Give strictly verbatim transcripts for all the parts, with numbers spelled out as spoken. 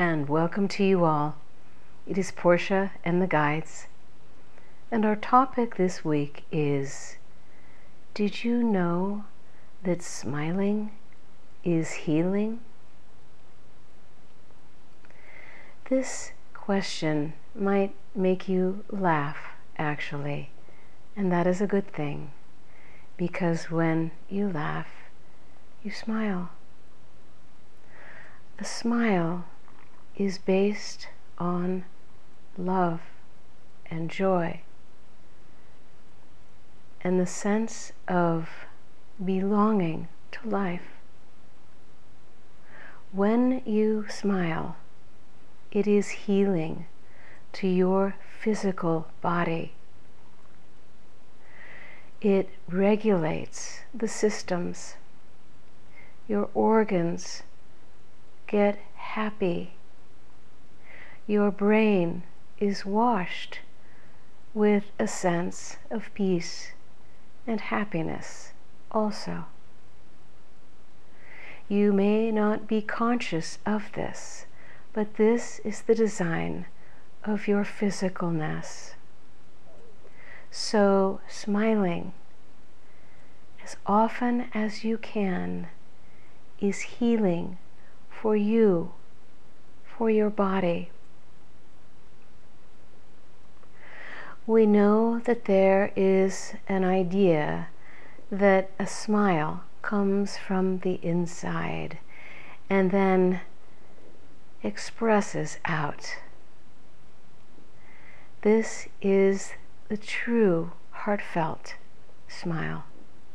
and welcome to you all. It is Portia and the Guides, and our topic this week is: did you know that smiling is healing? This question might make you laugh, actually, and that is a good thing, because when you laugh, you smile. A smile is based on love and joy and the sense of belonging to life. When you smile, it is healing to your physical body. It regulates the systems. Your organs get happy. Your brain is washed with a sense of peace and happiness also. You may not be conscious of this, but this is the design of your physicalness. So smiling as often as you can is healing for you, for your body. We know that there is an idea that a smile comes from the inside and then expresses out. This is the true heartfelt smile.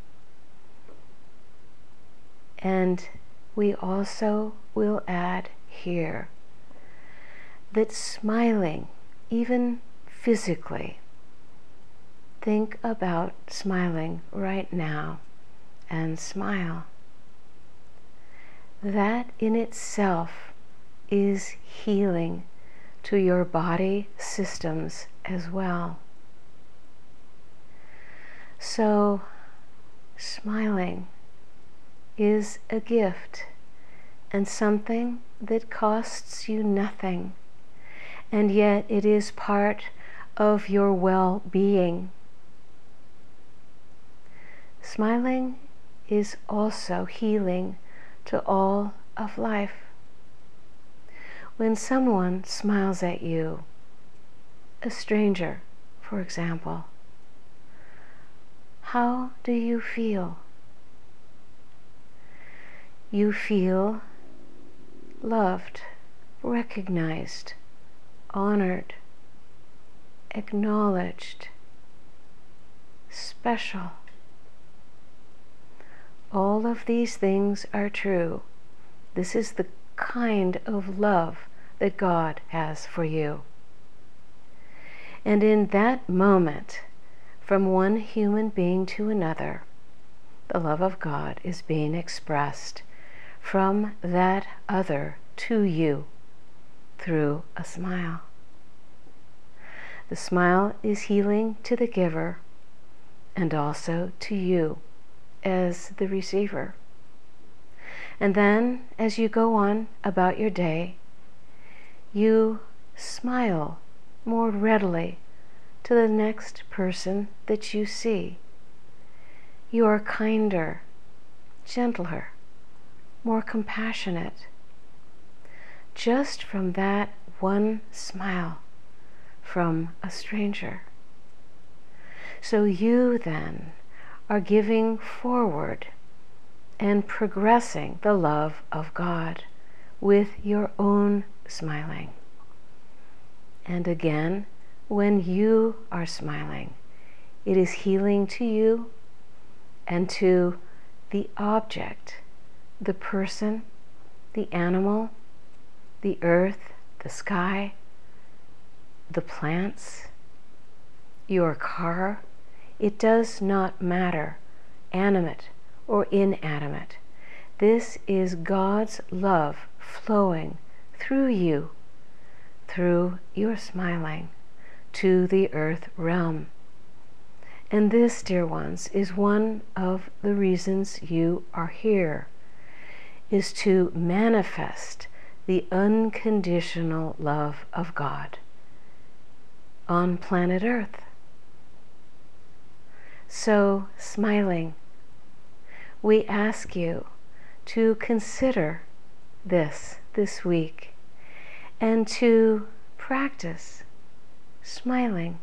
And we also will add here that smiling, even physically, think about smiling right now and smile. That in itself is healing to your body systems as well. So, smiling is a gift and something that costs you nothing, and yet it is part of your well-being. Smiling is also healing to all of life. When someone smiles at you, a stranger, for example, how do you feel? You feel loved, recognized, honored, acknowledged, special. All of these things are true. This is the kind of love that God has for you. And in that moment, from one human being to another, the love of God is being expressed from that other to you through a smile. The smile is healing to the giver and also to you as the receiver. And then, as you go on about your day, you smile more readily to the next person that you see. You are kinder, gentler, more compassionate, just from that one smile from a stranger. So you then are giving forward and progressing the love of God with your own smiling. And again, when you are smiling, it is healing to you and to the object, the person, the animal, the earth, the sky, the plants, your car. It does not matter, animate or inanimate. This is God's love flowing through you, through your smiling, to the earth realm. And this, dear ones, is one of the reasons you are here, is to manifest the unconditional love of God on planet Earth. So, smiling, we ask you to consider this this week and to practice smiling.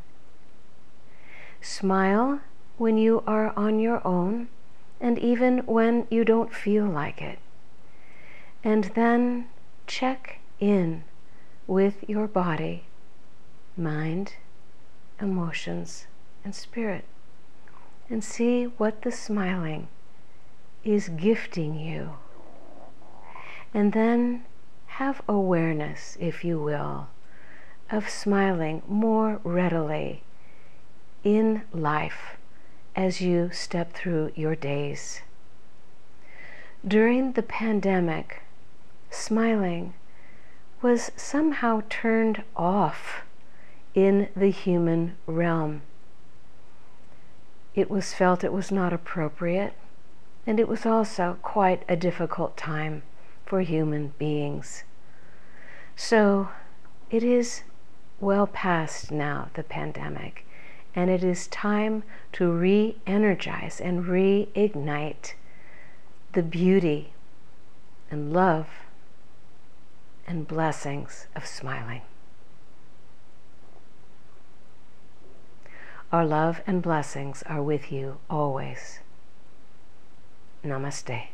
Smile when you are on your own and even when you don't feel like it. And then check in with your body, mind, emotions, and spirit, and see what the smiling is gifting you. And then have awareness, if you will, of smiling more readily in life as you step through your days. During the pandemic, smiling was somehow turned off in the human realm. It was felt it was not appropriate, and it was also quite a difficult time for human beings. So it is well past now, the pandemic, and it is time to re-energize and reignite the beauty and love and blessings of smiling. Our love and blessings are with you always. Namaste.